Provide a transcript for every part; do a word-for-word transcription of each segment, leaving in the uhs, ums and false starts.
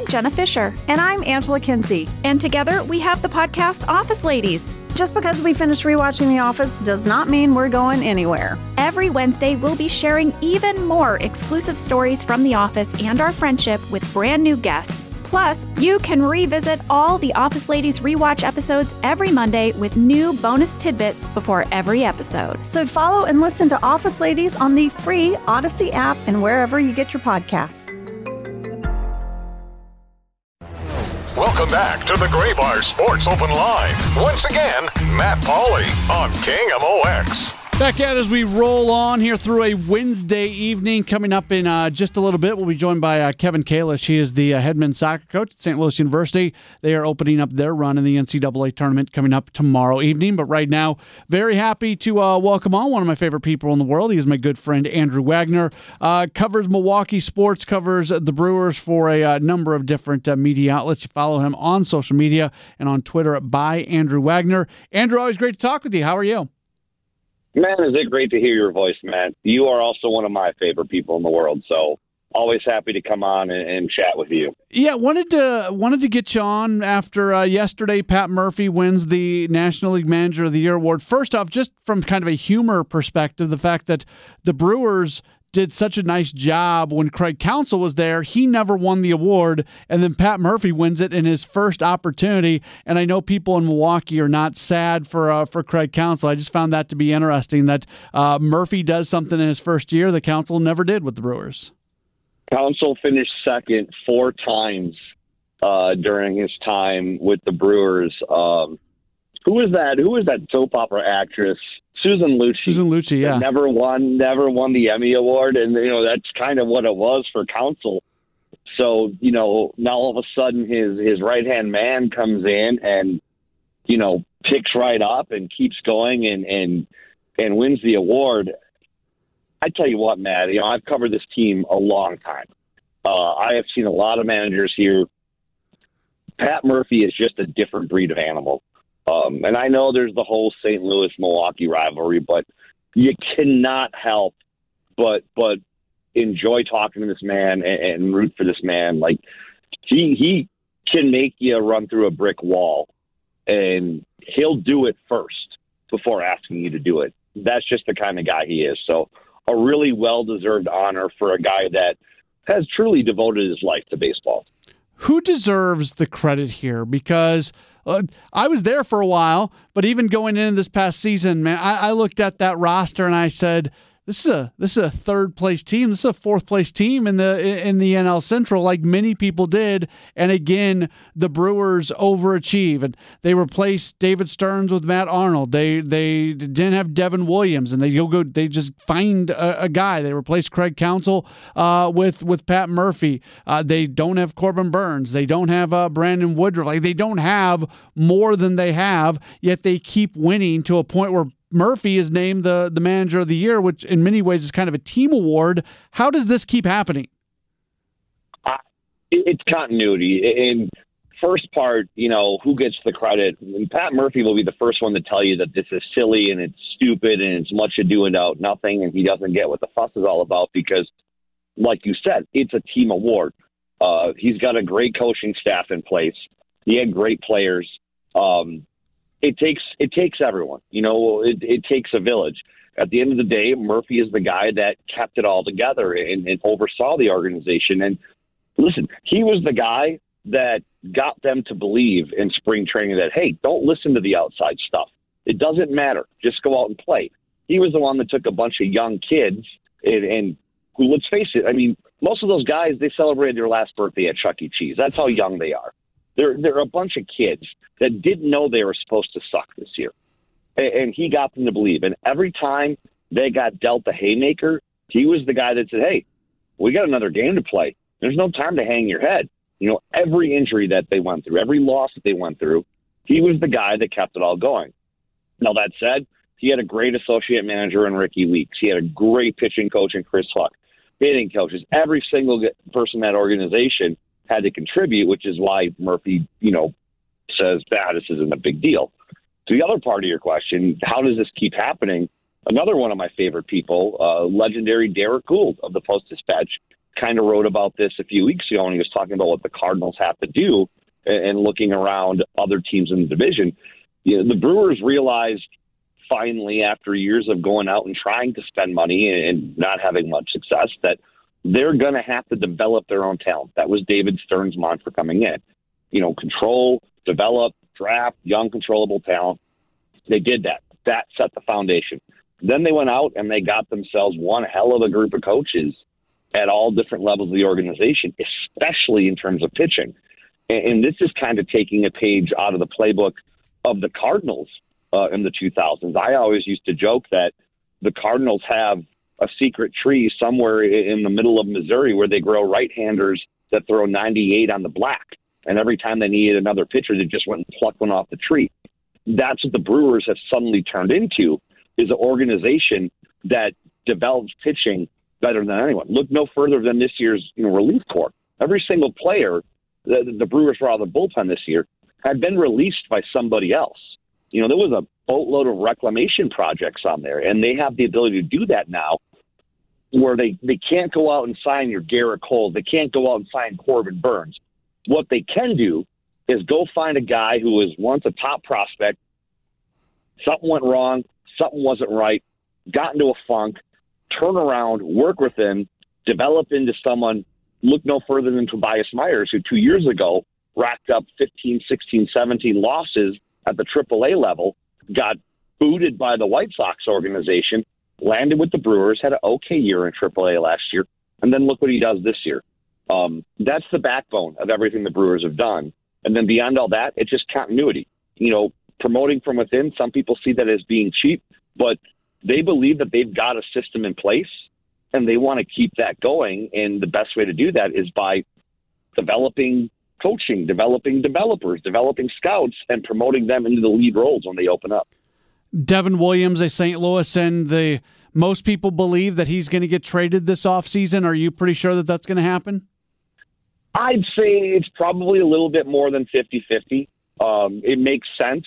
Jenna Fisher. And I'm Angela Kinsey. And together we have the podcast Office Ladies. Just because we finished rewatching The Office does not mean we're going anywhere. Every Wednesday, we'll be sharing even more exclusive stories from The Office and our friendship with brand new guests. Plus, you can revisit all the Office Ladies rewatch episodes every Monday with new bonus tidbits before every episode. So follow and listen to Office Ladies on the free Odyssey app and wherever you get your podcasts. Welcome back to the Gray Bar Sports Open Line. Once again, Matt Pauley on King M O X. Back at as we roll on here through a Wednesday evening. Coming up in uh, just a little bit, we'll be joined by uh, Kevin Kalish. He is the uh, head men's soccer coach at Saint Louis University. They are opening up their run in the N C double A tournament coming up tomorrow evening. But right now, very happy to uh, welcome on one of my favorite people in the world. He is my good friend, Andrew Wagner. Uh, covers Milwaukee sports, covers the Brewers for a uh, number of different uh, media outlets. You follow him on social media and on Twitter at by Andrew Wagner. Andrew, always great to talk with you. How are you? Man, is it great to hear your voice, Matt. You are also one of my favorite people in the world, so always happy to come on and, and chat with you. Yeah, wanted to wanted to get you on after uh, yesterday. Pat Murphy wins the National League Manager of the Year award. First off, just from kind of a humor perspective, the fact that the Brewers did such a nice job when Craig Counsell was there. He never won the award, and then Pat Murphy wins it in his first opportunity. And I know people in Milwaukee are not sad for uh, for Craig Counsell. I just found that to be interesting that uh, Murphy does something in his first year that Counsell never did with the Brewers. Counsell finished second four times uh, during his time with the Brewers. Um, who was that? Who was that soap opera actress? Susan Lucci. Susan Lucci, yeah. Never won, never won the Emmy Award, and you know that's kind of what it was for Counsell. So you know now all of a sudden his his right hand man comes in and you know picks right up and keeps going and and and wins the award. I tell you what, Matt, you know I've covered this team a long time. Uh, I have seen a lot of managers here. Pat Murphy is just a different breed of animal. Um, and I know there's the whole Saint Louis-Milwaukee rivalry, but you cannot help but but enjoy talking to this man and, and root for this man. Like he he can make you run through a brick wall, and he'll do it first before asking you to do it. That's just the kind of guy he is. So a really well-deserved honor for a guy that has truly devoted his life to baseball. Who deserves the credit here? Because uh, I was there for a while, but even going into this past season, man, I, I looked at that roster and I said, This is a this is a third place team. This is a fourth place team in the in the N L Central, like many people did. And again, the Brewers overachieve, and they replaced David Stearns with Matt Arnold. They they didn't have Devin Williams, and they go go they just find a, a guy. They replaced Craig Counsell uh, with with Pat Murphy. Uh, they don't have Corbin Burns. They don't have uh, Brandon Woodruff. Like they don't have more than they have. Yet they keep winning to a point where Murphy is named the, the manager of the year, which in many ways is kind of a team award. How does this keep happening? Uh, it's continuity. In first part, you know, who gets the credit? And Pat Murphy will be the first one to tell you that this is silly and it's stupid and it's much ado about nothing, and he doesn't get what the fuss is all about because, like you said, it's a team award. Uh, he's got a great coaching staff in place. He had great players. Um, It takes it takes everyone, you know. It, it takes a village. At the end of the day, Murphy is the guy that kept it all together and, and oversaw the organization. And listen, he was the guy that got them to believe in spring training that, hey, don't listen to the outside stuff. It doesn't matter. Just go out and play. He was the one that took a bunch of young kids and, and who, let's face it, I mean, most of those guys, they celebrated their last birthday at Chuck E. Cheese. That's how young they are. They're, they're a bunch of kids that didn't know they were supposed to suck this year. And, and he got them to believe. And every time they got dealt the haymaker, he was the guy that said, hey, we got another game to play. There's no time to hang your head. You know, every injury that they went through, every loss that they went through, he was the guy that kept it all going. Now, that said, he had a great associate manager in Ricky Weeks. He had a great pitching coach in Chris Huck, hitting coaches. Every single person in that organization had to contribute, which is why Murphy, you know, says, ah, this isn't a big deal. To the other part of your question, how does this keep happening? Another one of my favorite people, uh, legendary Derek Gould of the Post-Dispatch. kind of wrote about this a few weeks ago when he was talking about what the Cardinals have to do and, and looking around other teams in the division. You know, the Brewers realized finally, after years of going out and trying to spend money and not having much success, that they're going to have to develop their own talent. That was David Stern's mantra coming in. You know, control, develop, draft, young, controllable talent. They did that. That set the foundation. Then they went out and they got themselves one hell of a group of coaches at all different levels of the organization, especially in terms of pitching. And, and this is kind of taking a page out of the playbook of the Cardinals uh, in the two thousands. I always used to joke that the Cardinals have a secret tree somewhere in the middle of Missouri where they grow right-handers that throw ninety-eight on the black. And every time they needed another pitcher, they just went and plucked one off the tree. That's what the Brewers have suddenly turned into, is an organization that develops pitching better than anyone. Look no further than this year's you know, relief corps. Every single player the, the Brewers brought out of the bullpen this year had been released by somebody else. You know, there was a boatload of reclamation projects on there, and they have the ability to do that now, where they, they can't go out and sign your Garrett Cole. They can't go out and sign Corbin Burns. What they can do is go find a guy who was once a top prospect. Something went wrong. Something wasn't right. Got into a funk. Turn around, work with him, develop into someone. Look no further than Tobias Myers, who two years ago racked up fifteen, sixteen, seventeen losses at the triple A level, got booted by the White Sox organization, landed with the Brewers, had an okay year in triple A last year, and then look what he does this year. Um, that's the backbone of everything the Brewers have done. And then beyond all that, it's just continuity. You know, promoting from within, some people see that as being cheap, but they believe that they've got a system in place and they want to keep that going. And the best way to do that is by developing coaching, developing developers, developing scouts, and promoting them into the lead roles when they open up. Devin Williams, a Saint Louis, and the most people believe that he's going to get traded this offseason. Are you pretty sure that that's going to happen? I'd say it's probably a little bit more than fifty-fifty. Um, it makes sense.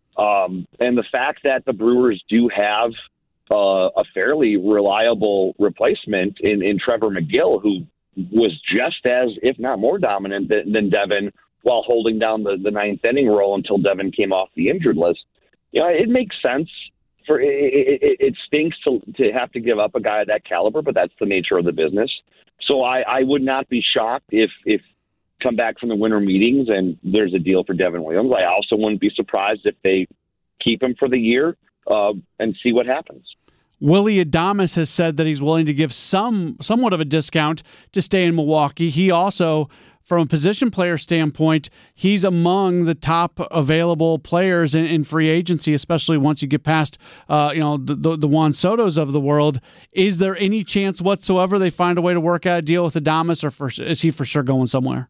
Um, and the fact that the Brewers do have uh, a fairly reliable replacement in, in Trevor McGill, who was just as, if not more dominant than, than Devin while holding down the, the ninth inning role until Devin came off the injured list. You know, it makes sense. For it, it, it stinks to, to have to give up a guy of that caliber, but that's the nature of the business. So I, I would not be shocked if, if come back from the winter meetings and there's a deal for Devin Williams. I also wouldn't be surprised if they keep him for the year uh, and see what happens. Willy Adames has said that he's willing to give some somewhat of a discount to stay in Milwaukee. He also, from a position player standpoint, he's among the top available players in, in free agency, especially once you get past uh, you know the, the, the Juan Sotos of the world. Is there any chance whatsoever they find a way to work out a deal with Adames, or for, is he for sure going somewhere?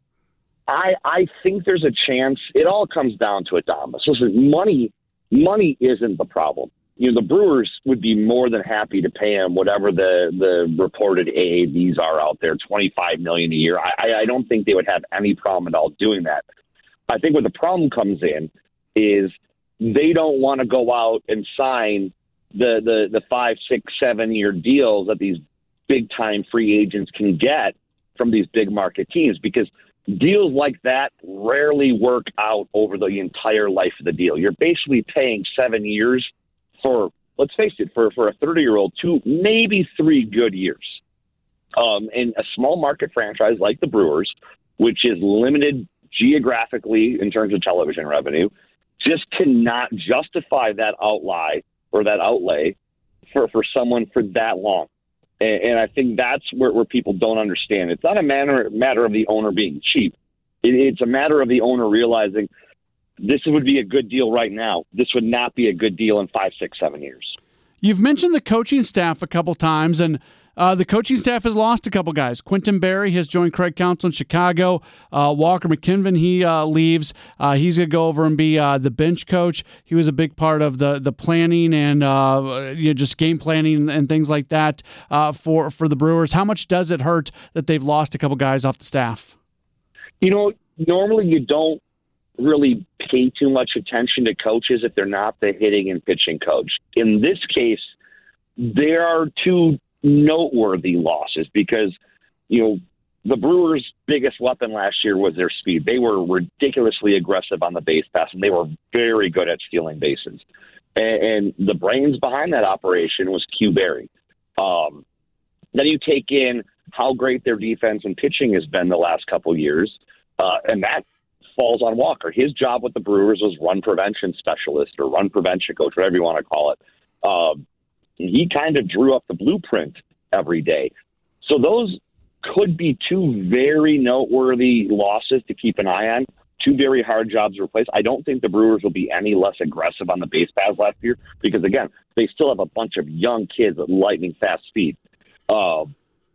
I, I think there's a chance. It all comes down to Adames. Listen, money, money isn't the problem. You know, the Brewers would be more than happy to pay him whatever the, the reported A A Vs are out there, twenty-five million dollars a year. I, I don't think they would have any problem at all doing that. I think where the problem comes in is they don't want to go out and sign the, the, the five, six, seven-year deals that these big-time free agents can get from these big market teams, because deals like that rarely work out over the entire life of the deal. You're basically paying seven years for, let's face it, for, for a thirty-year-old, two, maybe three good years. Um, and a small market franchise like the Brewers, which is limited geographically in terms of television revenue, just cannot justify that outlay or that outlay for, for someone for that long. And, and I think that's where, where people don't understand. It's not a matter, matter of the owner being cheap. It, it's a matter of the owner realizing this would be a good deal right now. This would not be a good deal in five, six, seven years. You've mentioned the coaching staff a couple times, and uh, the coaching staff has lost a couple guys. Quentin Berry has joined Craig Counsell in Chicago. Uh, Walker McKinven, he uh, leaves. Uh, he's going to go over and be uh, the bench coach. He was a big part of the the planning and uh, you know, just game planning and things like that uh, for, for the Brewers. How much does it hurt that they've lost a couple guys off the staff? You know, normally you don't really pay too much attention to coaches if they're not the hitting and pitching coach. In this case, there are two noteworthy losses because, you know, the Brewers' biggest weapon last year was their speed. They were ridiculously aggressive on the base pass, and they were very good at stealing bases. And, and the brains behind that operation was Q Berry. Um, then you take in how great their defense and pitching has been the last couple years, uh, and that falls on Walker. His job with the Brewers was run prevention specialist or run prevention coach, whatever you want to call it. Um, he kind of drew up the blueprint every day. So those could be two very noteworthy losses to keep an eye on, two very hard jobs to replace. I don't think the Brewers will be any less aggressive on the base paths last year because, again, they still have a bunch of young kids with lightning-fast speed. Uh,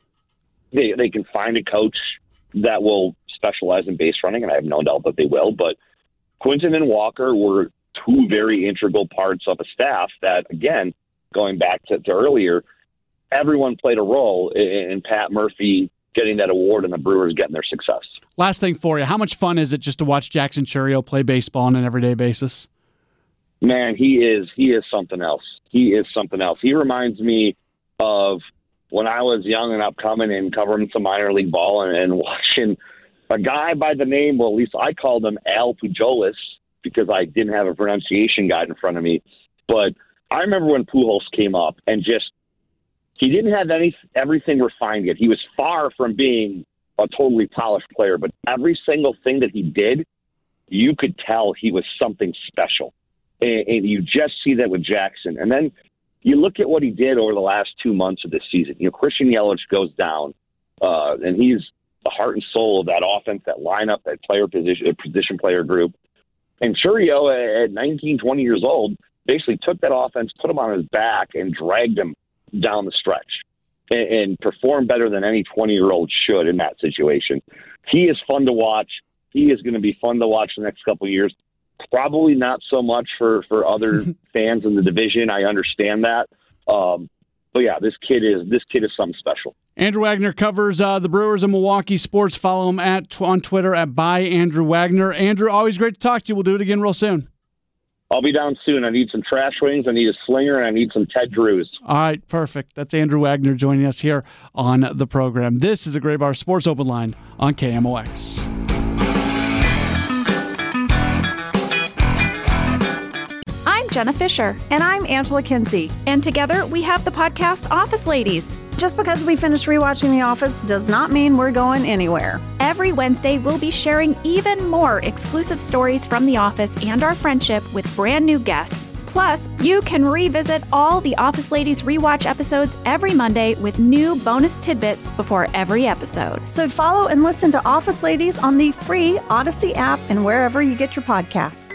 they, they can find a coach that will specialize in base running, and I have no doubt that they will. But Quinton and Walker were two very integral parts of a staff that, again, going back to, to earlier, everyone played a role in, in Pat Murphy getting that award and the Brewers getting their success. Last thing for you, how much fun is it just to watch Jackson Chourio play baseball on an everyday basis? Man, he is he is something else. He is something else. He reminds me of when I was young and upcoming and covering some minor league ball and, and watching a guy by the name, well, at least I called him Al Pujolis because I didn't have a pronunciation guide in front of me. But I remember when Pujols came up and just he didn't have any everything refined yet. He was far from being a totally polished player, but every single thing that he did, you could tell he was something special. And, and you just see that with Jackson. And then you look at what he did over the last two months of this season. You know, Christian Yelich goes down, uh, and he's the heart and soul of that offense, that lineup, that player position, position player group. And Chourio, at nineteen, twenty years old, basically took that offense, put him on his back, and dragged him down the stretch and, and perform better than any twenty-year-old should in that situation. He is fun to watch. He is going to be fun to watch the next couple of years. Probably not so much for, for other fans in the division. I understand that. Um, but, yeah, this kid is this kid is something special. Andrew Wagner covers uh, the Brewers and Milwaukee sports. Follow him at on Twitter at by Andrew Wagner. Andrew, always great to talk to you. We'll do it again real soon. I'll be down soon. I need some trash wings, I need a slinger, and I need some Ted Drews. All right, perfect. That's Andrew Wagner joining us here on the program. This is a Graybar Sports Open Line on K M O X. I'm Jenna Fisher. And I'm Angela Kinsey. And together we have the podcast Office Ladies. Just because we finished rewatching The Office does not mean we're going anywhere. Every Wednesday, we'll be sharing even more exclusive stories from The Office and our friendship with brand new guests. Plus, you can revisit all the Office Ladies rewatch episodes every Monday with new bonus tidbits before every episode. So follow and listen to Office Ladies on the free Odyssey app and wherever you get your podcasts.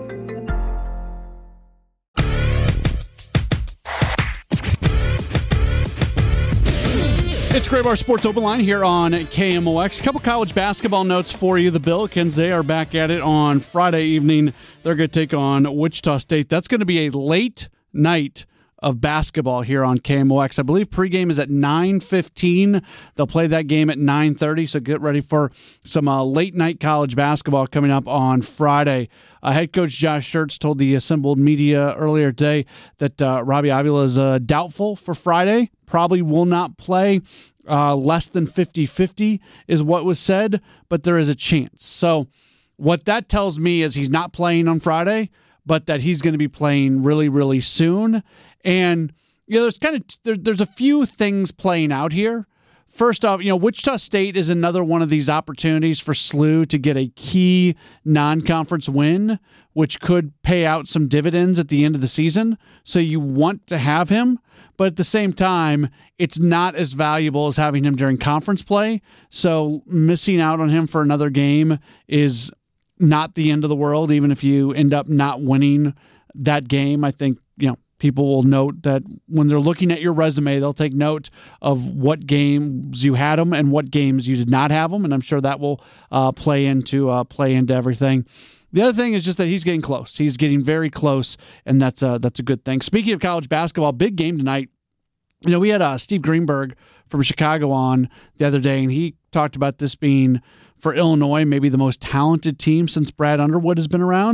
It's Graybar Sports Open Line here on K M O X. A couple college basketball notes for you. The Billikens, they are back at it on Friday evening. They're going to take on Wichita State. That's going to be a late night of basketball here on K M O X. I believe pregame is at nine fifteen. They'll play that game at nine thirty, so get ready for some uh, late-night college basketball coming up on Friday. Uh, head coach Josh Schertz told the assembled media earlier today that uh, Robbie Avila is uh, doubtful for Friday, probably will not play. Uh, less than fifty-fifty is what was said, but there is a chance. So what that tells me is he's not playing on Friday, but that he's going to be playing really, really soon. And, you know, there's kind of there, there's a few things playing out here. First off, you know, Wichita State is another one of these opportunities for S L U to get a key non-conference win, which could pay out some dividends at the end of the season. So you want to have him, but at the same time, it's not as valuable as having him during conference play. So missing out on him for another game is not the end of the world, even if you end up not winning that game. I think, you know, people will note that when they're looking at your resume, they'll take note of what games you had them and what games you did not have them, and I'm sure that will uh, play into uh, play into everything. The other thing is just that he's getting close. He's getting very close, and that's a, that's a good thing. Speaking of college basketball, big game tonight. You know, we had uh, Steve Greenberg from Chicago on the other day, and he talked about this being, for Illinois, maybe the most talented team since Brad Underwood has been around.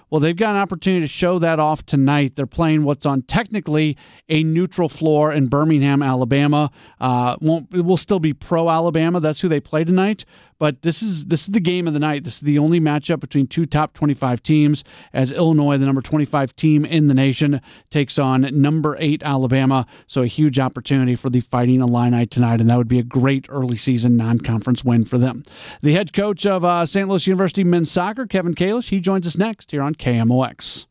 Well, they've got an opportunity to show that off tonight. They're playing what's on technically a neutral floor in Birmingham, Alabama. Uh, won't it will still be pro Alabama. That's who they play tonight. But this is this is the game of the night. This is the only matchup between two top twenty-five teams, as Illinois, the number twenty-five team in the nation, takes on number eight Alabama. So a huge opportunity for the Fighting Illini tonight, and that would be a great early season non-conference win for them. The head coach of uh, Saint Louis University men's soccer, Kevin Kalish, he joins us next here on K M O X.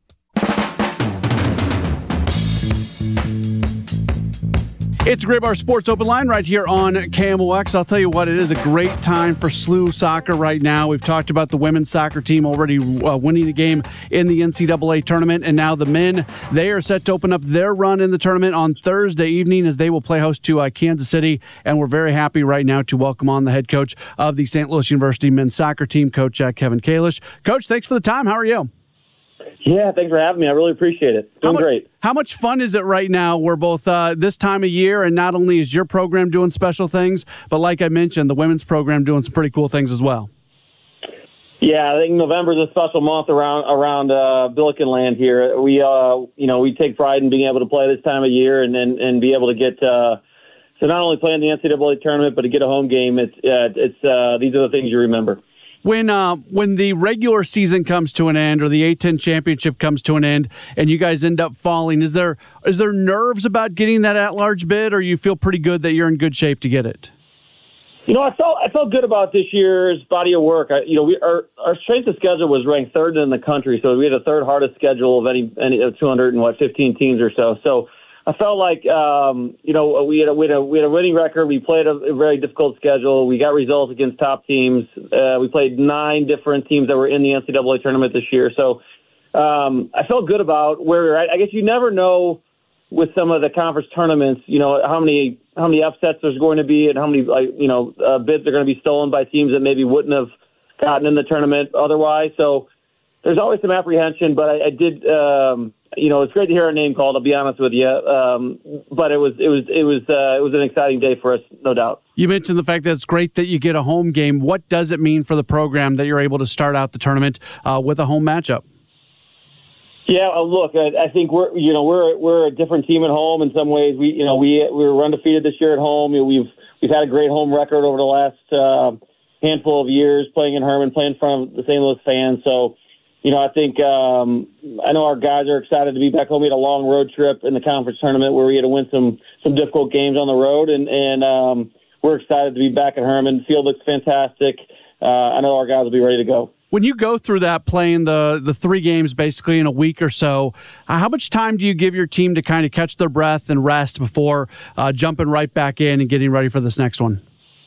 It's Graybar Sports Open Line right here on K M O X. I'll tell you what, it is a great time for S L U soccer right now. We've talked about the women's soccer team already uh, winning a game in the N C double A tournament, and now the men, they are set to open up their run in the tournament on Thursday evening as they will play host to uh, Kansas City, and we're very happy right now to welcome on the head coach of the Saint Louis University men's soccer team, Coach uh, Kevin Kalish. Coach, thanks for the time. How are you? Yeah, thanks for having me. I really appreciate it. Doing how much, great. How much fun is it right now? We're both uh, this time of year, and not only is your program doing special things, but like I mentioned, the women's program doing some pretty cool things as well. Yeah, I think November is a special month around around uh, Billiken land here. We, uh, you know, we take pride in being able to play this time of year and and, and be able to get uh, to not only play in the N C double A tournament, but to get a home game. It's uh, it's uh, these are the things you remember. When uh, when the regular season comes to an end, or the A ten championship comes to an end, and you guys end up falling, is there is there nerves about getting that at-large bid, or you feel pretty good that you're in good shape to get it? You know, I felt I felt good about this year's body of work. I, you know, we our our strength of schedule was ranked third in the country, so we had the third hardest schedule of any any of two hundred and what fifteen teams or so. So I felt like, um, you know, we had, a, we, had a, we had a winning record. We played a, a very difficult schedule. We got results against top teams. Uh, we played nine different teams that were in the N C double A tournament this year. So um, I felt good about where we're at. I guess you never know with some of the conference tournaments, you know, how many how many upsets there's going to be and how many, like, you know, uh, bids are going to be stolen by teams that maybe wouldn't have gotten in the tournament otherwise. So there's always some apprehension, but I, I did um, – you know, it's great to hear our name called, I'll be honest with you. Um, but it was it was it was uh, it was an exciting day for us, no doubt. You mentioned the fact that it's great that you get a home game. What does it mean for the program that you're able to start out the tournament uh, with a home matchup? Yeah, uh, look, I, I think we're you know we're we're a different team at home in some ways. We you know we we were undefeated this year at home. We've we've had a great home record over the last uh, handful of years playing in Herman, playing in front of the Saint Louis fans. So. You know, I think um, I know our guys are excited to be back home. We had a long road trip in the conference tournament where we had to win some some difficult games on the road, and and um, we're excited to be back at Herman. The field looks fantastic. Uh, I know our guys will be ready to go. When you go through that, playing the the three games basically in a week or so, uh, how much time do you give your team to kind of catch their breath and rest before uh, jumping right back in and getting ready for this next one?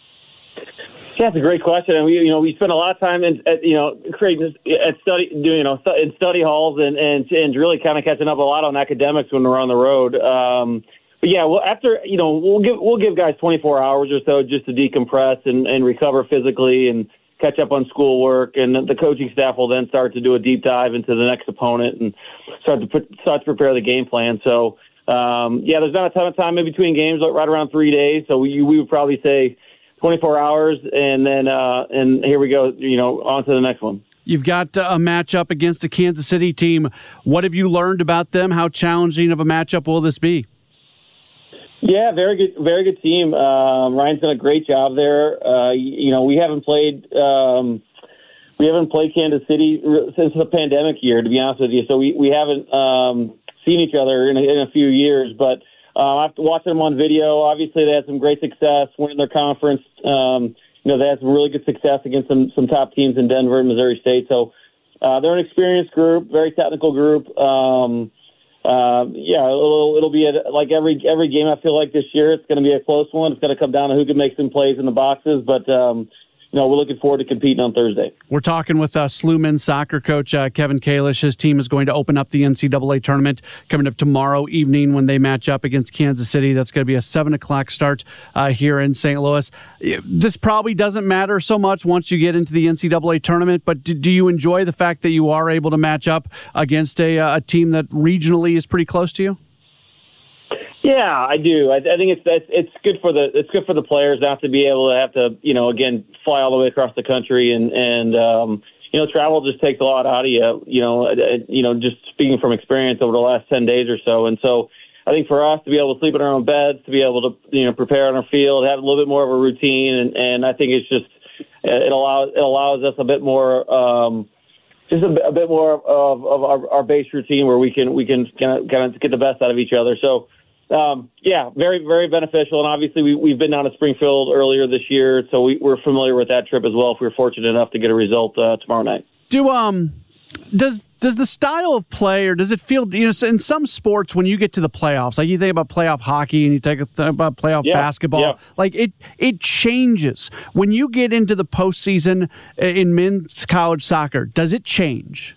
Yeah, that's a great question, and we, you know, we spend a lot of time in, at, you know, creating at study, doing, you know, in study halls, and and and really kind of catching up a lot on academics when we're on the road. Um, but yeah, well, after you know, we'll give we'll give guys twenty-four hours or so just to decompress and, and recover physically and catch up on schoolwork, and the coaching staff will then start to do a deep dive into the next opponent and start to put, start to prepare the game plan. So um, yeah, there's not a ton of time in between games, right around three days. So we we would probably say twenty-four hours, and then uh, and here we go, you know, on to the next one. You've got a matchup against a Kansas City team. What have you learned about them? How challenging of a matchup will this be? Yeah, very good, very good team. Um, Ryan's done a great job there. Uh, you know, we haven't played um, we haven't played Kansas City since the pandemic year, to be honest with you. So we we haven't um, seen each other in a, in a few years, but. Uh, after watching them on video, obviously they had some great success winning their conference. Um, you know, they had some really good success against some, some top teams in Denver and Missouri State. So uh, they're an experienced group, very technical group. Um, uh, yeah, it'll, it'll be a, like every every game. I feel like this year it's going to be a close one. It's going to come down to who can make some plays in the boxes, but. Um, You know, we're looking forward to competing on Thursday. We're talking with uh, S L U men's soccer coach uh, Kevin Kalish. His team is going to open up the N C double A tournament coming up tomorrow evening when they match up against Kansas City. That's going to be a seven o'clock start uh, here in Saint Louis. This probably doesn't matter so much once you get into the N C double A tournament, but do, do you enjoy the fact that you are able to match up against a, a team that regionally is pretty close to you? Yeah, I do. I, I think it's, it's it's good for the it's good for the players not to be able to have to you know again fly all the way across the country and and um, you know, travel just takes a lot out of you, you know, uh, you know, just speaking from experience over the last ten days or so. And so I think for us to be able to sleep in our own beds, to be able to, you know, prepare on our field, have a little bit more of a routine. And, and I think it's just, it allows, it allows us a bit more, um, just a bit, a bit more of, of our, our base routine where we can, we can kind of, kind of get the best out of each other. So, um, yeah, very, very beneficial. And obviously we, we've been down to Springfield earlier this year, so we, we're familiar with that trip as well if we were fortunate enough to get a result uh, tomorrow night. Do, um, Does does the style of play, or does it feel, you know, in some sports when you get to the playoffs, like you think about playoff hockey and you think about playoff yeah, basketball, yeah. like it it changes. When you get into the postseason in men's college soccer, does it change?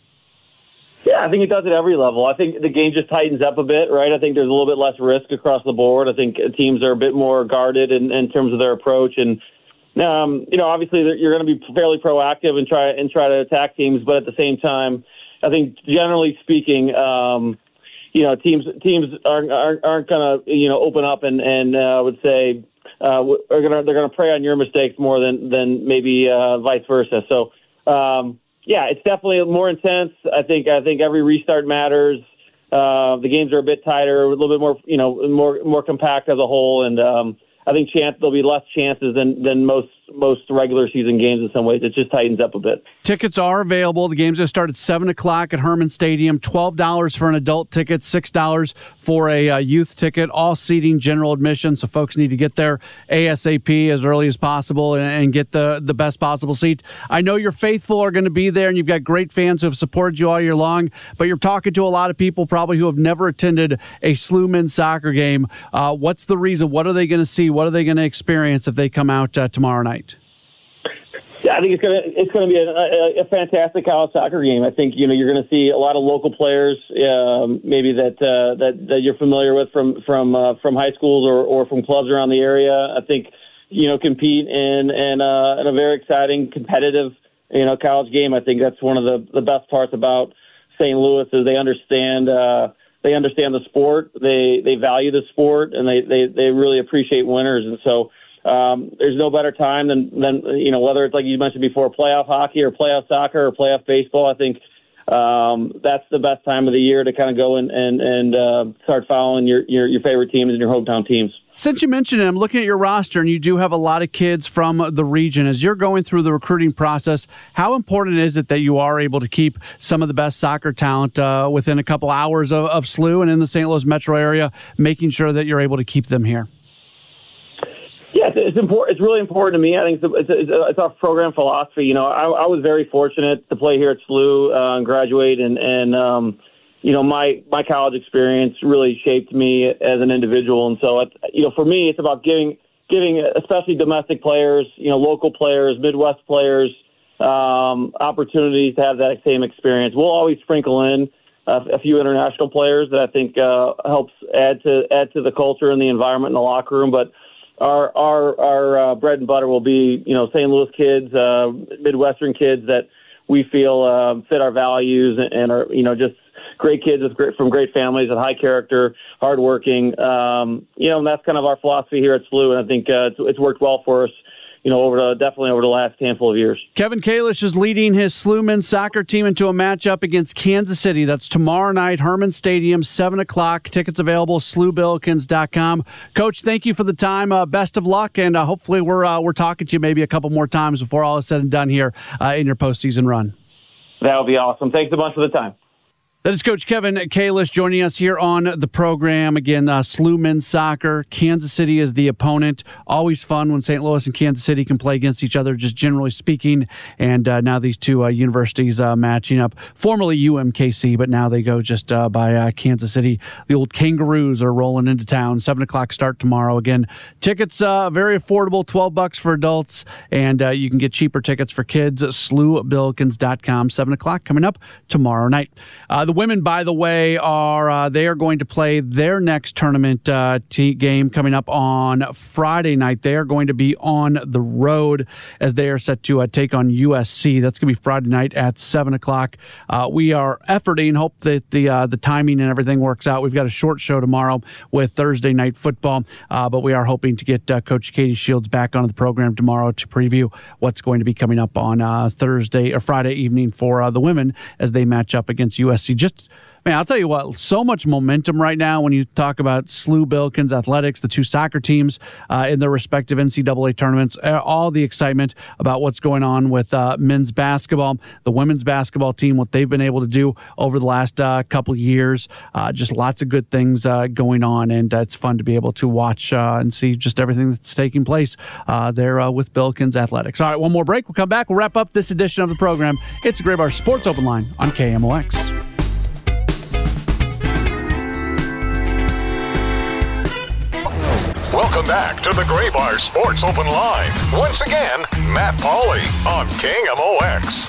Yeah, I think it does at every level. I think the game just tightens up a bit, right? I think there's a little bit less risk across the board. I think teams are a bit more guarded in, in terms of their approach. And, um, you know, obviously you're going to be fairly proactive and try and try to attack teams. But at the same time, I think generally speaking, um, you know, teams teams aren't aren't, aren't going to, you know, open up and, and uh, I would say uh, are gonna, they're going to prey on your mistakes more than, than maybe uh, vice versa. So, um yeah, it's definitely more intense. I think I think every restart matters. Uh, the games are a bit tighter, a little bit more, you know, more more compact as a whole, and um, I think chance there'll be less chances than than most most regular season games in some ways. It just tightens up a bit. Tickets are available. The games will start at seven o'clock at Herman Stadium. twelve dollars for an adult ticket, six dollars for a uh, youth ticket. All seating, general admission, so folks need to get there ASAP as early as possible and, and get the, the best possible seat. I know your faithful are going to be there, and you've got great fans who have supported you all year long, but you're talking to a lot of people probably who have never attended a S L U men's soccer game. Uh, what's the reason? What are they going to see? What are they going to experience if they come out uh, tomorrow night? Yeah, I think it's gonna it's gonna be a, a, a fantastic college soccer game. I think you know you're gonna see a lot of local players, um, maybe that uh, that that you're familiar with from from uh, from high schools or, or from clubs around the area. I think you know compete in in, uh, in a very exciting, competitive you know college game. I think that's one of the, the best parts about Saint Louis is they understand uh, they understand the sport, they they value the sport, and they they, they really appreciate winners, and so. Um, there's no better time than, than, you know, whether it's like you mentioned before, playoff hockey or playoff soccer or playoff baseball. I think um, that's the best time of the year to kind of go and, and, and uh, start following your, your, your favorite teams and your hometown teams. Since you mentioned it, I'm looking at your roster, and you do have a lot of kids from the region. As you're going through the recruiting process, how important is it that you are able to keep some of the best soccer talent uh, within a couple hours of, of S L U and in the Saint Louis metro area, making sure that you're able to keep them here? Yeah, it's, it's important. It's really important to me. I think it's, a, it's, a, it's, a, it's our program philosophy. You know, I, I was very fortunate to play here at S L U uh, and graduate, and and um, you know, my my college experience really shaped me as an individual. And so, it, you know, for me, it's about giving giving especially domestic players, you know, local players, Midwest players, um, opportunities to have that same experience. We'll always sprinkle in a, a few international players that I think uh, helps add to add to the culture and the environment in the locker room, but. Our our our uh, bread and butter will be, you know, Saint Louis kids, uh, Midwestern kids that we feel uh, fit our values and, and are, you know, just great kids with great, from great families and high character, hardworking. Um, you know, and that's kind of our philosophy here at S L U, and I think uh, it's, it's worked well for us. You know, over the, definitely over the last handful of years. Kevin Kalish is leading his S L U men's soccer team into a matchup against Kansas City. That's tomorrow night, Herman Stadium, seven o'clock. Tickets available, S L U Billikens dot com. Coach, thank you for the time. Uh, best of luck, and uh, hopefully we're uh, we're talking to you maybe a couple more times before all is said and done here uh, in your postseason run. That would be awesome. Thanks a bunch for the time. That is Coach Kevin Kalish joining us here on the program. Again, uh, S L U men's soccer. Kansas City is the opponent. Always fun when Saint Louis and Kansas City can play against each other, just generally speaking. And uh, now these two uh, universities uh, matching up. Formerly U M K C, but now they go just uh, by uh, Kansas City. The old Kangaroos are rolling into town. seven o'clock start tomorrow. Again, tickets uh, very affordable, twelve bucks for adults. And uh, you can get cheaper tickets for kids. S L U Billikens dot com. seven o'clock coming up tomorrow night. Uh, the women, by the way, are uh, they are going to play their next tournament uh, t- game coming up on Friday night. They are going to be on the road as they are set to uh, take on U S C. That's going to be Friday night at seven o'clock. Uh, we are efforting, hope that the uh, the timing and everything works out. We've got a short show tomorrow with Thursday Night Football, uh, but we are hoping to get uh, Coach Katie Shields back onto the program tomorrow to preview what's going to be coming up on uh, Thursday or Friday evening for uh, the women as they match up against U S C. Just, man, I'll tell you what, so much momentum right now when you talk about S L U Billikens Athletics, the two soccer teams uh, in their respective N C double A tournaments, all the excitement about what's going on with uh, men's basketball, the women's basketball team, what they've been able to do over the last uh, couple of years. Uh, just lots of good things uh, going on, and uh, it's fun to be able to watch uh, and see just everything that's taking place uh, there uh, with Billikens Athletics. All right, one more break. We'll come back. We'll wrap up this edition of the program. It's the Graybar Sports Open Line on K M O X. Welcome back to the Graybar Sports Open Line. Once again, Matt Pauley on K M O X.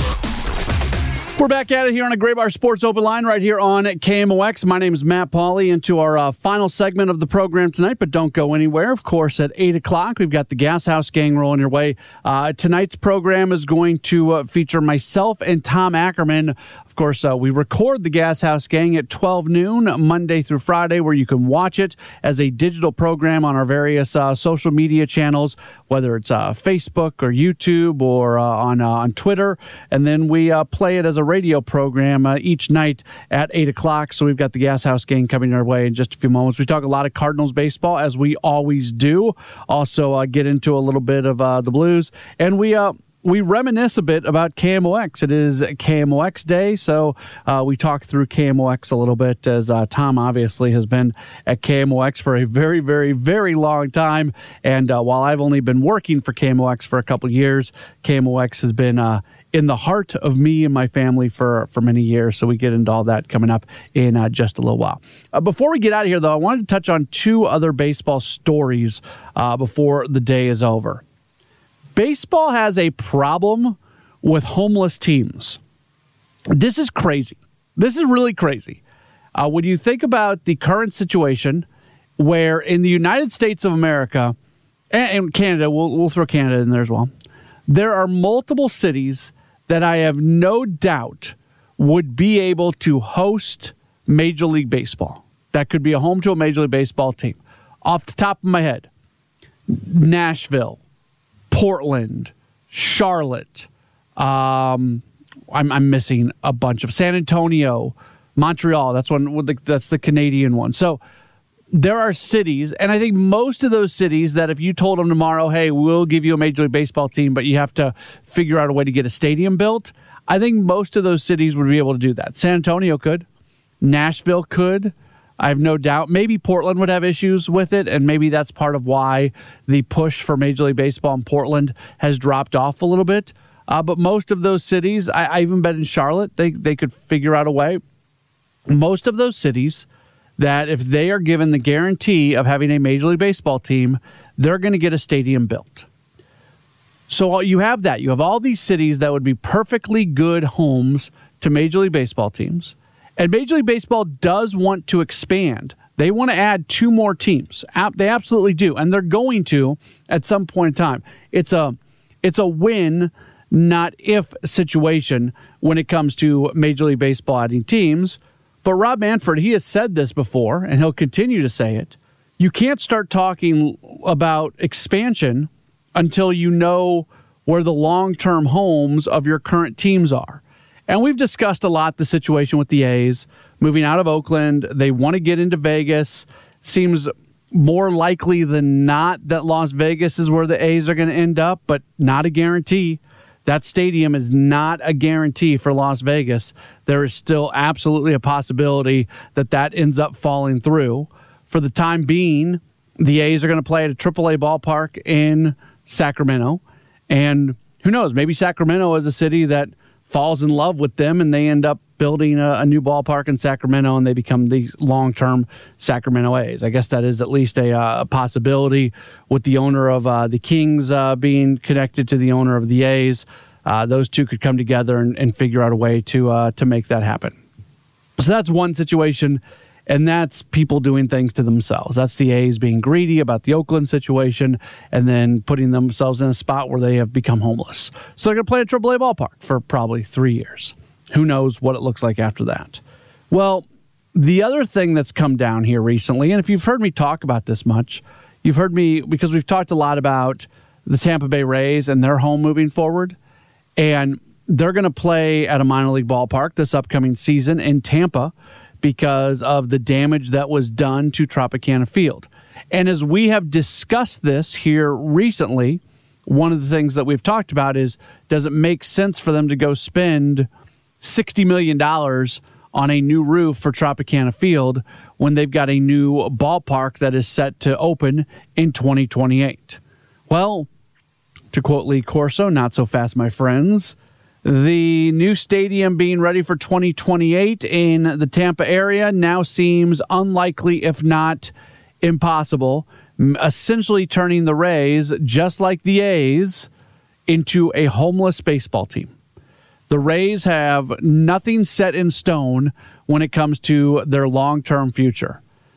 We're back at it here on a Graybar Sports Open Line right here on K M O X. My name is Matt Pauley, into our uh, final segment of the program tonight, but don't go anywhere. Of course, at eight o'clock, we've got the Gas House Gang rolling your way. Uh, tonight's program is going to uh, feature myself and Tom Ackerman. Of course, uh, we record the Gas House Gang at twelve noon, Monday through Friday, where you can watch it as a digital program on our various uh, social media channels, whether it's uh, Facebook or YouTube or uh, on, uh, on Twitter. And then we uh, play it as a radio program uh, each night at eight o'clock. So we've got the Gas House Gang coming our way in just a few moments. We talk a lot of Cardinals baseball, as we always do. Also uh, get into a little bit of uh, the Blues. And we... Uh, We reminisce a bit about K M O X. It is K M O X Day, so uh, we talk through K M O X a little bit, as uh, Tom obviously has been at K M O X for a very, very, very long time. And uh, while I've only been working for K M O X for a couple of years, K M O X has been uh, in the heart of me and my family for, for many years. So we get into all that coming up in uh, just a little while. Uh, before we get out of here, though, I wanted to touch on two other baseball stories uh, before the day is over. Baseball has a problem with homeless teams. This is crazy. This is really crazy. Uh, when you think about the current situation where in the United States of America and, and Canada, we'll, we'll throw Canada in there as well, there are multiple cities that I have no doubt would be able to host Major League Baseball. That could be a home to a Major League Baseball team. Off the top of my head, Nashville, Portland, Charlotte, um, I'm, I'm missing a bunch of San Antonio, Montreal. That's one. That's the Canadian one. So there are cities, and I think most of those cities that if you told them tomorrow, hey, we'll give you a Major League Baseball team, but you have to figure out a way to get a stadium built, I think most of those cities would be able to do that. San Antonio could. Nashville could. I have no doubt. Maybe Portland would have issues with it, and maybe that's part of why the push for Major League Baseball in Portland has dropped off a little bit. Uh, but most of those cities, I, I even bet in Charlotte, they, they could figure out a way. Most of those cities that if they are given the guarantee of having a Major League Baseball team, they're going to get a stadium built. So you have that. You have all these cities that would be perfectly good homes to Major League Baseball teams. And Major League Baseball does want to expand. They want to add two more teams. They absolutely do. And they're going to at some point in time. It's a, it's a win, not if situation when it comes to Major League Baseball adding teams. But Rob Manfred, he has said this before, and he'll continue to say it. You can't start talking about expansion until you know where the long-term homes of your current teams are. And we've discussed a lot the situation with the A's moving out of Oakland. They want to get into Vegas. Seems more likely than not that Las Vegas is where the A's are going to end up, but not a guarantee. That stadium is not a guarantee for Las Vegas. There is still absolutely a possibility that that ends up falling through. For the time being, the A's are going to play at a triple A ballpark in Sacramento. And who knows, maybe Sacramento is a city that falls in love with them and they end up building a, a new ballpark in Sacramento and they become the long-term Sacramento A's. I guess that is at least a, uh, a possibility with the owner of uh, the Kings uh, being connected to the owner of the A's. Uh, those two could come together and, and figure out a way to uh, to make that happen. So that's one situation, and that's people doing things to themselves. That's the A's being greedy about the Oakland situation and then putting themselves in a spot where they have become homeless. So they're going to play at triple A ballpark for probably three years. Who knows what it looks like after that? Well, the other thing that's come down here recently, and if you've heard me talk about this much, you've heard me because we've talked a lot about the Tampa Bay Rays and their home moving forward, and they're going to play at a minor league ballpark this upcoming season in Tampa because of the damage that was done to Tropicana Field. And as we have discussed this here recently, one of the things that we've talked about is, does it make sense for them to go spend sixty million dollars on a new roof for Tropicana Field when they've got a new ballpark that is set to open in twenty twenty-eight? Well, to quote Lee Corso, not so fast, my friends. The new stadium being ready for twenty twenty-eight in the Tampa area now seems unlikely, if not impossible, essentially turning the Rays, just like the A's, into a homeless baseball team. The Rays have nothing set in stone when it comes to their long-term future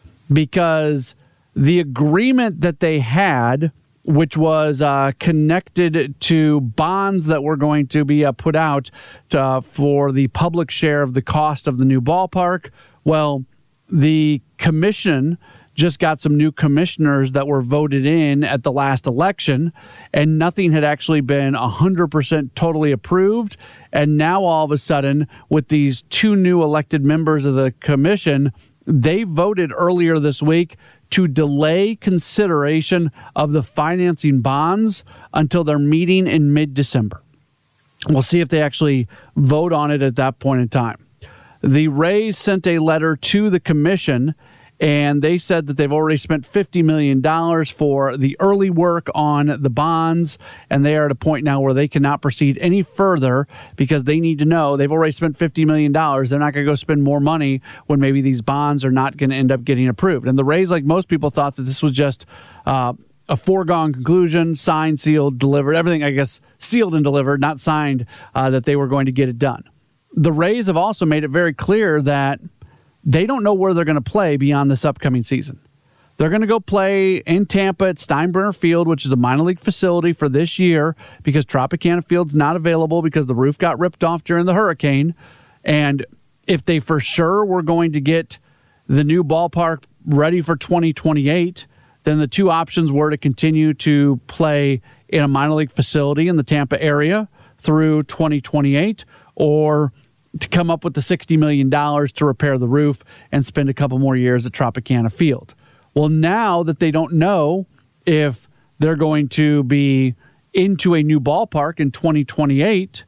because the agreement that they had, which was uh, connected to bonds that were going to be uh, put out to, uh, for the public share of the cost of the new ballpark. Well, the commission just got some new commissioners that were voted in at the last election, and nothing had actually been one hundred percent totally approved. And now all of a sudden, with these two new elected members of the commission, they voted earlier this week to delay consideration of the financing bonds until their meeting in mid-December. We'll see if they actually vote on it at that point in time. The Rays sent a letter to the commission, and they said that they've already spent fifty million dollars for the early work on the bonds, and they are at a point now where they cannot proceed any further because they need to know they've already spent fifty million dollars. They're not going to go spend more money when maybe these bonds are not going to end up getting approved. And the Rays, like most people, thought that this was just uh, a foregone conclusion, signed, sealed, delivered, everything, I guess, sealed and delivered, not signed, uh, that they were going to get it done. The Rays have also made it very clear that they don't know where they're going to play beyond this upcoming season. They're going to go play in Tampa at Steinbrenner Field, which is a minor league facility for this year because Tropicana Field's not available because the roof got ripped off during the hurricane. And if they for sure were going to get the new ballpark ready for twenty twenty-eight, then the two options were to continue to play in a minor league facility in the Tampa area through twenty twenty-eight, or to come up with the sixty million dollars to repair the roof and spend a couple more years at Tropicana Field. Well, now that they don't know if they're going to be into a new ballpark in twenty twenty-eight,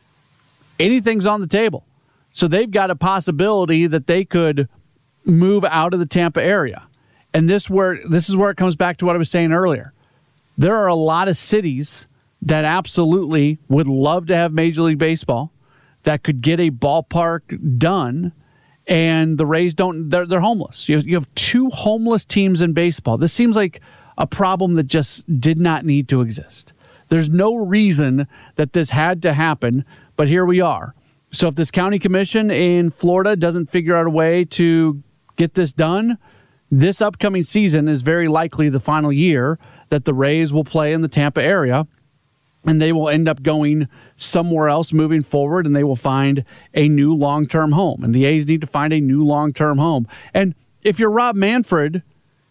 anything's on the table. So they've got a possibility that they could move out of the Tampa area. And this where this is where it comes back to what I was saying earlier. There are a lot of cities that absolutely would love to have Major League Baseball, that could get a ballpark done, and the Rays don't, they're, they're homeless. You have, you have two homeless teams in baseball. This seems like a problem that just did not need to exist. There's no reason that this had to happen, but here we are. So if this county commission in Florida doesn't figure out a way to get this done, this upcoming season is very likely the final year that the Rays will play in the Tampa area. And they will end up going somewhere else moving forward, and they will find a new long-term home. And the A's need to find a new long-term home. And if you're Rob Manfred,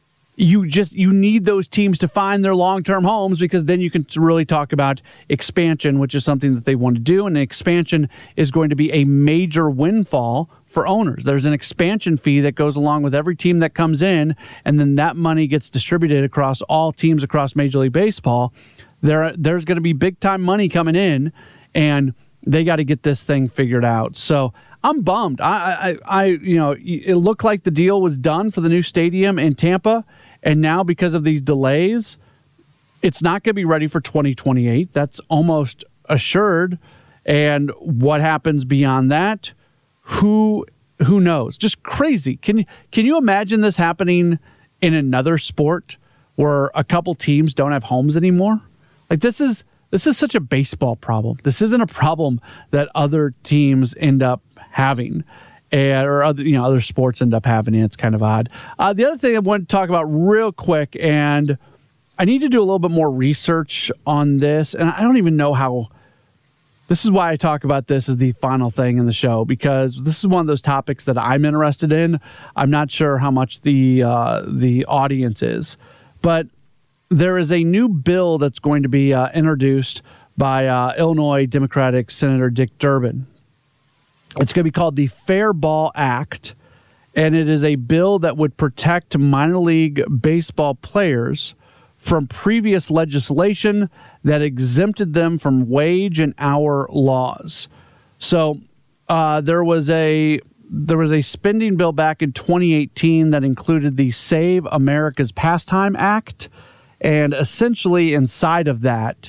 you just you need those teams to find their long-term homes, because then you can really talk about expansion, which is something that they want to do. And expansion is going to be a major windfall for owners. There's an expansion fee that goes along with every team that comes in, and then that money gets distributed across all teams across Major League Baseball. There, there's going to be big-time money coming in, and they got to get this thing figured out. So I'm bummed. I, I, I, you know, it looked like the deal was done for the new stadium in Tampa, and now because of these delays, it's not going to be ready for twenty twenty-eight. That's almost assured. And what happens beyond that? Who, who knows? Just crazy. Can you, can you imagine this happening in another sport where a couple teams don't have homes anymore? Like this is this is such a baseball problem. This isn't a problem that other teams end up having. and or other you know other sports end up having it. It's kind of odd. Uh, the other thing I want to talk about real quick, and I need to do a little bit more research on this, and I don't even know how. This is why I talk about this as the final thing in the show, because this is one of those topics that I'm interested in. I'm not sure how much the uh, the audience is, but there is a new bill that's going to be uh, introduced by uh, Illinois Democratic Senator Dick Durbin. It's going to be called the Fair Ball Act, and it is a bill that would protect minor league baseball players from previous legislation that exempted them from wage and hour laws. So uh, there was a there was a spending bill back in twenty eighteen that included the Save America's Pastime Act, and essentially inside of that,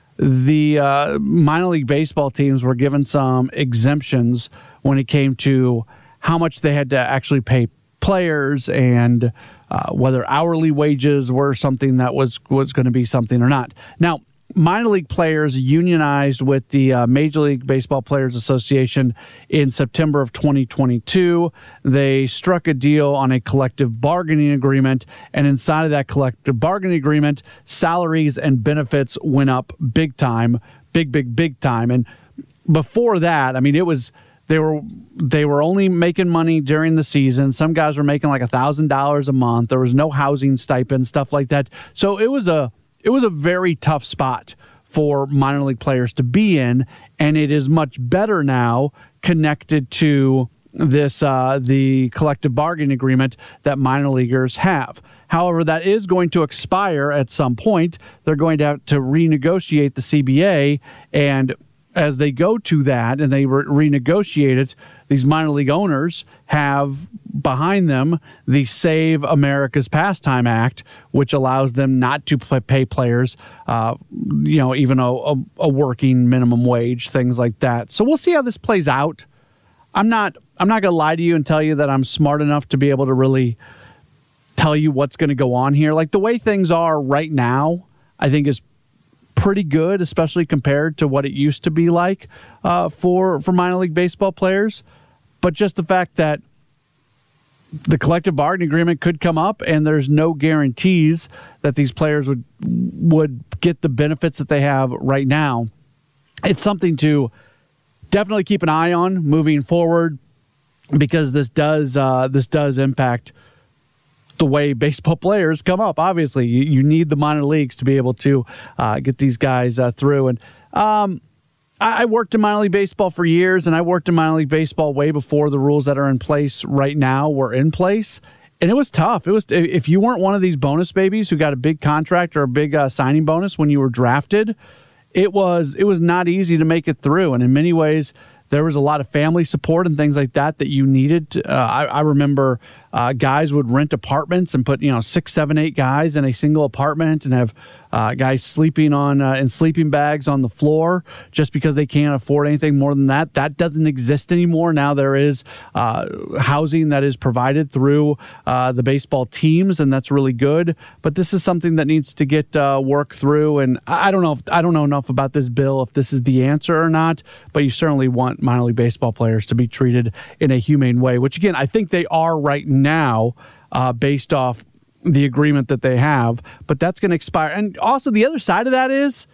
the uh, minor league baseball teams were given some exemptions when it came to how much they had to actually pay players and uh, whether hourly wages were something that was, was going to be something or not. Now, minor league players unionized with the uh, Major League Baseball Players Association in September of twenty twenty-two. They struck a deal on a collective bargaining agreement, and inside of that collective bargaining agreement, salaries and benefits went up big time, big, big, big time. And before that, I mean, it was they were they were only making money during the season. Some guys were making like a thousand dollars a month. There was no housing stipend, stuff like that. So it was a It was a very tough spot for minor league players to be in, and it is much better now connected to this uh, the collective bargaining agreement that minor leaguers have. However, that is going to expire at some point. They're going to have to renegotiate the C B A, and as they go to that and they re- renegotiate it, these minor league owners have behind them the Save America's Pastime Act, which allows them not to pay players, uh, you know, even a, a, a working minimum wage, things like that. So we'll see how this plays out. I'm not, I'm not going to lie to you and tell you that I'm smart enough to be able to really tell you what's going to go on here. Like the way things are right now, I think is pretty good, especially compared to what it used to be like uh, for for minor league baseball players. But just the fact that the collective bargaining agreement could come up, and there's no guarantees that these players would would get the benefits that they have right now. It's something to definitely keep an eye on moving forward, because this does uh, this does impact the way baseball players come up. Obviously, you, you need the minor leagues to be able to uh, get these guys uh, through. And um, I, I worked in minor league baseball for years, and I worked in minor league baseball way before the rules that are in place right now were in place. And it was tough. It was if you weren't one of these bonus babies who got a big contract or a big uh, signing bonus when you were drafted, it was it was not easy to make it through. And in many ways, there was a lot of family support and things like that that you needed. To, uh, I, I remember uh, guys would rent apartments and put, you know, six, seven, eight guys in a single apartment and have uh, guys sleeping on uh, in sleeping bags on the floor just because they can't afford anything more than that. That doesn't exist anymore. Now there is uh, housing that is provided through uh, the baseball teams, and that's really good. But this is something that needs to get uh, worked through. And I don't know if I don't know enough about this bill if this is the answer or not. But you certainly want minor league baseball players to be treated in a humane way, which again I think they are right now, uh, based off the agreement that they have. But that's going to expire. And also the other side of that is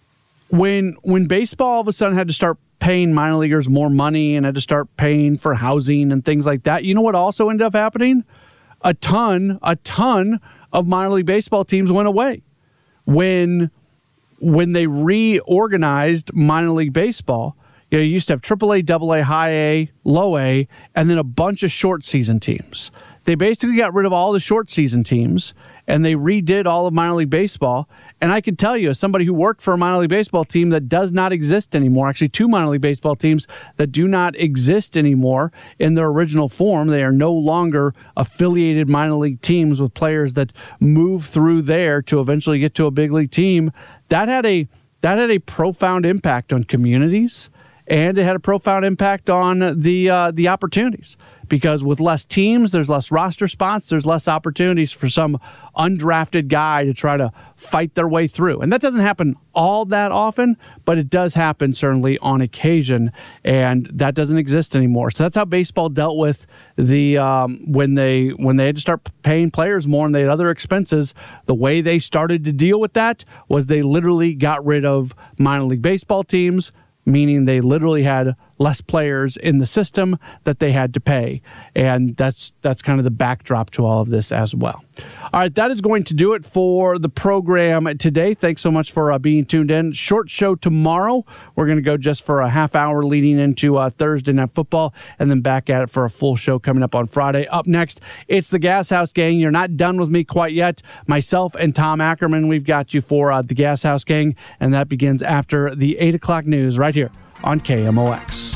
when when baseball all of a sudden had to start paying minor leaguers more money and had to start paying for housing and things like that. You know what also ended up happening? A ton, a ton of minor league baseball teams went away when when they reorganized minor league baseball. You know, you used to have triple A, double A, high A, low A, and then a bunch of short season teams. They basically got rid of all the short season teams, and they redid all of minor league baseball. And I can tell you, as somebody who worked for a minor league baseball team that does not exist anymore, actually two minor league baseball teams that do not exist anymore in their original form. They are no longer affiliated minor league teams with players that move through there to eventually get to a big league team. That had a that had a profound impact on communities. and it had a profound impact on the uh, the opportunities. Because with less teams, there's less roster spots, there's less opportunities for some undrafted guy to try to fight their way through. And that doesn't happen all that often, but it does happen certainly on occasion, and that doesn't exist anymore. So that's how baseball dealt with the um, when they when they had to start paying players more and they had other expenses. The way they started to deal with that was they literally got rid of minor league baseball teams, meaning they literally had less players in the system that they had to pay. And that's that's kind of the backdrop to all of this as well. All right, that is going to do it for the program today. Thanks so much for uh, being tuned in. Short show tomorrow. We're going to go just for a half hour leading into uh, Thursday Night Football, and then back at it for a full show coming up on Friday. Up next, it's the Gas House Gang. You're not done with me quite yet. Myself and Tom Ackerman, we've got you for uh, the Gas House Gang, and that begins after the eight o'clock news right here on K M O X.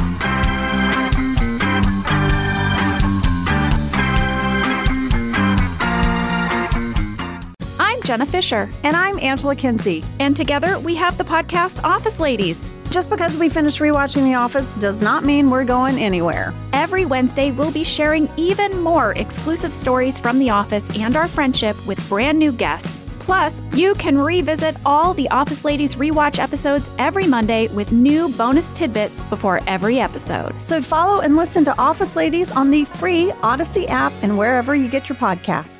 I'm Jenna Fisher. And I'm Angela Kinsey. And together we have the podcast Office Ladies. Just because we finished rewatching The Office does not mean we're going anywhere. Every Wednesday, we'll be sharing even more exclusive stories from The Office and our friendship with brand new guests. Plus, you can revisit all the Office Ladies rewatch episodes every Monday with new bonus tidbits before every episode. So follow and listen to Office Ladies on the free Odyssey app and wherever you get your podcasts.